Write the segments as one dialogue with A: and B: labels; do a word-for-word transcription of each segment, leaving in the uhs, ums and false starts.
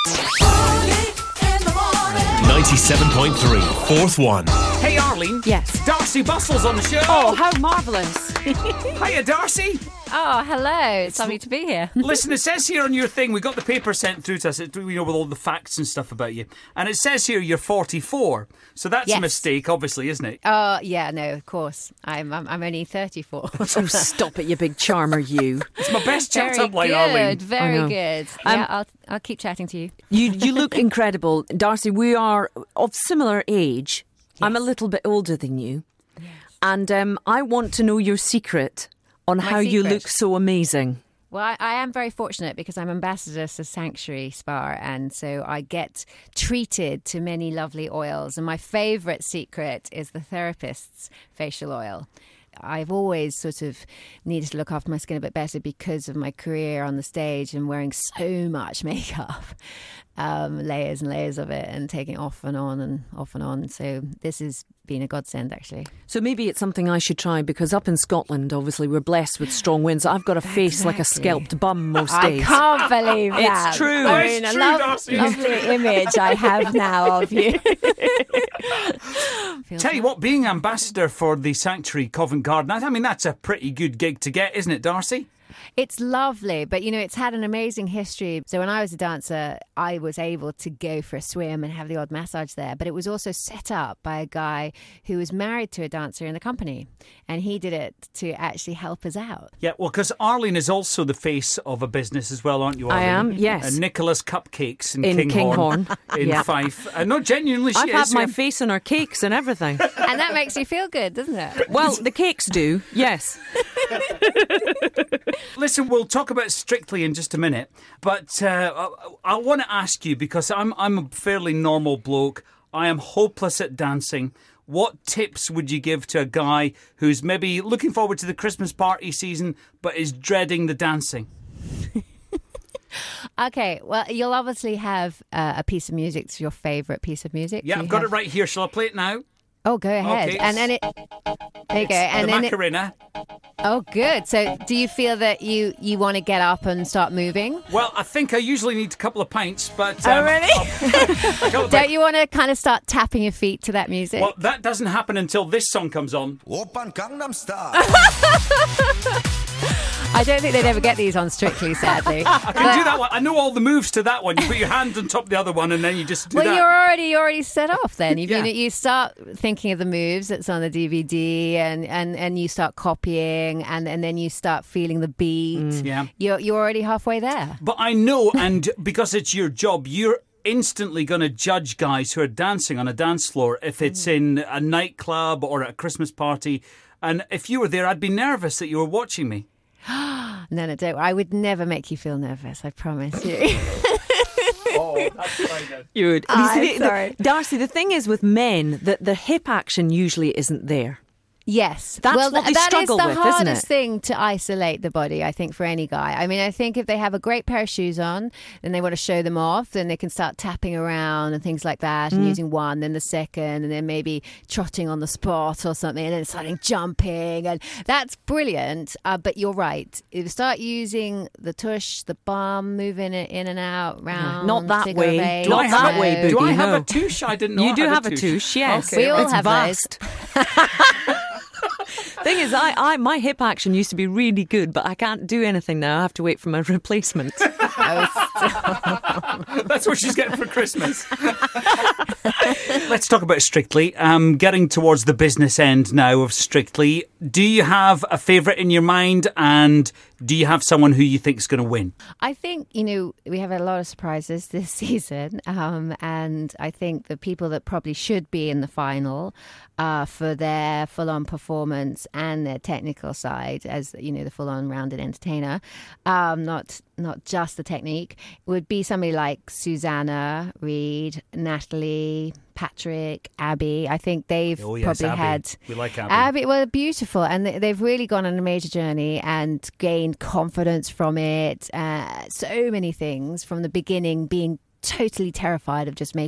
A: ninety-seven point three, fourth one.
B: Hey, Arlene.
C: Yes.
B: Darcy Bustle's on the show.
C: Oh, how marvellous.
B: Hiya, Darcy.
C: Oh, hello. It's lovely to be here.
B: Listen, it says here on your thing, we got the paper sent through to us, it- you know, with all the facts and stuff about you. And it says here you're forty-four. So that's
C: Yes.
B: a mistake, obviously, isn't it?
C: Oh, yeah, no, of course. I'm I'm, I'm only thirty-four.
D: Oh, stop it, you big charmer, you.
B: It's my best chat
C: Very
B: up line,
C: good,
B: Arlene.
C: very
D: I know.
C: good.
D: Um,
C: yeah, I'll I'll keep chatting to you.
D: You you look incredible. Darcy, we are of similar age. I'm a little bit older than you. And um, I want to know your secret on how you
C: secret?
D: look so amazing.
C: Well, I, I am very fortunate because I'm ambassador to Sanctuary Spa, and so I get treated to many lovely oils. And my favourite secret is the therapist's facial oil. I've always sort of needed to look after my skin a bit better because of my career on the stage and wearing so much makeup, um, layers and layers of it, and taking it off and on and off and on. So this has been a godsend, actually.
D: So maybe it's something I should try, because up in Scotland, obviously, we're blessed with strong winds. I've got a face like a scalped bum most
C: I
D: days.
C: can't believe
D: It's
C: that.
D: true.
C: I
B: It's
C: mean, a
B: true,
C: lov-
B: Darcy.
C: lovely image I have now of you. Feels
B: Tell you what, being ambassador for the Sanctuary Covent Garden, I mean, that's a pretty good gig to get, isn't it, Darcy?
C: It's lovely, but you know, it's had an amazing history. So when I was a dancer, I was able to go for a swim and have the odd massage there. But it was also set up by a guy who was married to a dancer in the company. And he did it to actually help us out.
B: Yeah, well, because Arlene is also the face of a business as well, aren't you,
D: I
B: Arlene?
D: am, yes.
B: And Nicholas Cupcakes in,
D: In
B: Kinghorn,
D: Kinghorn,
B: in
D: yeah.
B: Fife. Uh, no, genuinely, she
D: I've
B: is.
D: had my
B: yeah.
D: face on her cakes and everything.
C: And that makes you feel good, doesn't it?
D: Well, the cakes do, yes.
B: Listen, we'll talk about Strictly in just a minute, but uh, I, I want to ask you, because I'm I'm a fairly normal bloke. I am hopeless at dancing. What tips would you give to a guy who's maybe looking forward to the Christmas party season but is dreading the dancing?
C: Okay, well, you'll obviously have uh, a piece of music. It's your favourite piece of music.
B: Yeah,
C: Do
B: I've
C: you
B: got
C: have-
B: it right here. Shall I play it now?
C: Oh, go ahead.
B: Okay.
C: And then it... There you go. And
B: the
C: then it,
B: Macarena.
C: oh, good. So do you feel that you, you want to get up and start moving?
B: Well, I think I usually need a couple of pints, but...
C: Oh,
B: um,
C: really?
B: I got the-
C: Don't you want to kind of start tapping your feet to that music?
B: Well, that doesn't happen until this song comes on.
E: Oppan Gangnam Style.
C: I don't think they'd ever get these on Strictly, sadly.
B: I can do that one. I know all the moves to that one. You put your hand on top of the other one and then you just do
C: Well,
B: that.
C: you're already you're already set off then. You've,
B: Yeah.
C: you, know, you start thinking of the moves that's on the D V D, and, and, and you start copying, and, and then you start feeling the beat.
B: Yeah.
C: You're, you're already halfway there.
B: But I know, and because it's your job, you're instantly going to judge guys who are dancing on a dance floor if it's in a nightclub or at a Christmas party. And if you were there, I'd be nervous that you were watching me.
C: No, no, don't. I would never make you feel nervous, I promise you.
B: Oh, that's fine.
D: You would.
C: I'm
D: You see, the-
C: sorry.
D: Darcy, the thing is with men, that the hip action usually isn't there.
C: Yes.
D: That's
C: well,
D: what they
C: that
D: struggle
C: is the
D: with, isn't
C: hardest
D: it?
C: thing to isolate the body, I think, for any guy. I mean, I think if they have a great pair of shoes on and they want to show them off, then they can start tapping around and things like that,
D: Mm.
C: and using one, then the second, and then maybe trotting on the spot or something, and then starting jumping. And that's brilliant. Uh, but you're right. If you start using the tush, the bum, moving it in and out, round.
D: Not that
C: figure
D: way.
C: of eight,
B: Do I
D: Not
B: have
D: that
B: a,
D: way,
C: no.
B: Do I
D: Boogie,
B: have
D: no.
B: a touche? I didn't know
D: You
B: I
D: do
B: had
D: have
B: a
D: a touche, yes.
B: Okay.
C: We all
D: It's
C: have
D: vast. Thing is, I, I my hip action used to be really good, but I can't do anything now. I have to wait for my replacement.
B: That's what she's getting for Christmas. Let's talk about Strictly. Um, getting towards the business end now of Strictly. Do you have a favourite in your mind, and do you have someone who you think is going to win?
C: I think, you know, we have a lot of surprises this season, um, and I think the people that probably should be in the final uh, for their full-on performance and their technical side, as, you know, the full-on rounded entertainer, um, not not just the technique, would be somebody like Susanna, Reid, Natalie, Patrick, Abby. I think they've
B: Oh, yes,
C: probably
B: Abby.
C: had...
B: We like Abby.
C: Abby, well, beautiful. And they- they've really gone on a major journey and gained confidence from it. Uh, so many things from the beginning, being totally terrified of just making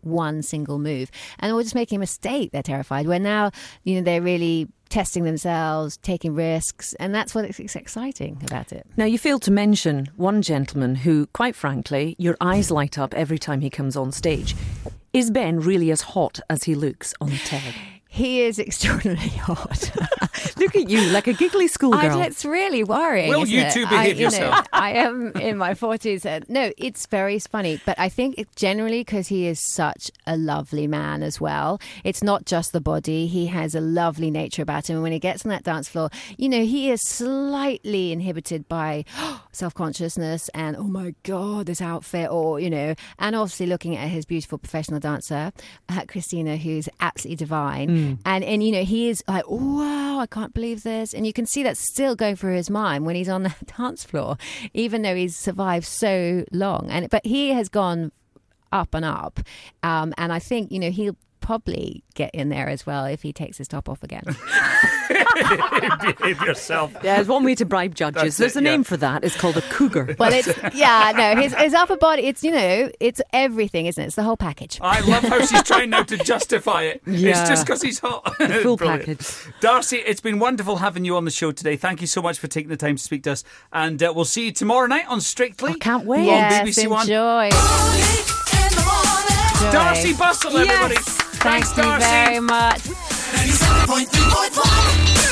C: one single move. And we're just making a mistake, they're terrified. Where now, you know, they're really testing themselves, taking risks, and that's what is exciting about it.
D: Now, you failed to mention one gentleman who, quite frankly, your eyes light up every time he comes on stage. Is Ben really as hot as he looks on the telly?
C: He is extraordinarily hot.
D: Look at you, like a giggly schoolgirl.
C: It's really worrying.
B: Will
C: isn't
B: you
C: it?
B: two behave
C: I, you
B: yourself?
C: Know, I am in my forties. And no, it's very funny. But I think it generally because he is such a lovely man as well. It's not just the body. He has a lovely nature about him. And when he gets on that dance floor, you know, he is slightly inhibited by self-consciousness and, oh my God, this outfit, or, you know, and obviously looking at his beautiful professional dancer, uh, Christina, who's absolutely divine. Mm. And, and, you know, he is like, oh, wow, I can't believe this. And you can see that still going through his mind when he's on the dance floor, even though he's survived so long. And But he has gone up and up. Um, and I think, you know, he'll probably get in there as well if he takes his top off again.
B: Behave yourself.
D: Yeah, there's one way to bribe judges.
B: That's
D: There's
B: it,
D: a
B: yeah.
D: name for that. It's called a cougar.
C: Well, it's, yeah, no, his, his upper body, it's, you know, it's everything, isn't it? It's the whole package.
B: I love how she's trying now to justify it.
D: Yeah.
B: It's just because he's hot.
D: The full
B: Brilliant.
D: package.
B: Darcy, it's been wonderful having you on the show today. Thank you so much for taking the time to speak to us. And uh, we'll see you tomorrow night on Strictly.
D: I can't wait.
C: Yes,
B: on B B C One.
C: enjoy. enjoy.
B: Darcy Bustle, everybody.
C: Yes.
B: Thanks,
C: Thank you
B: Darcy.
C: very much.
A: ninety-seven point three point one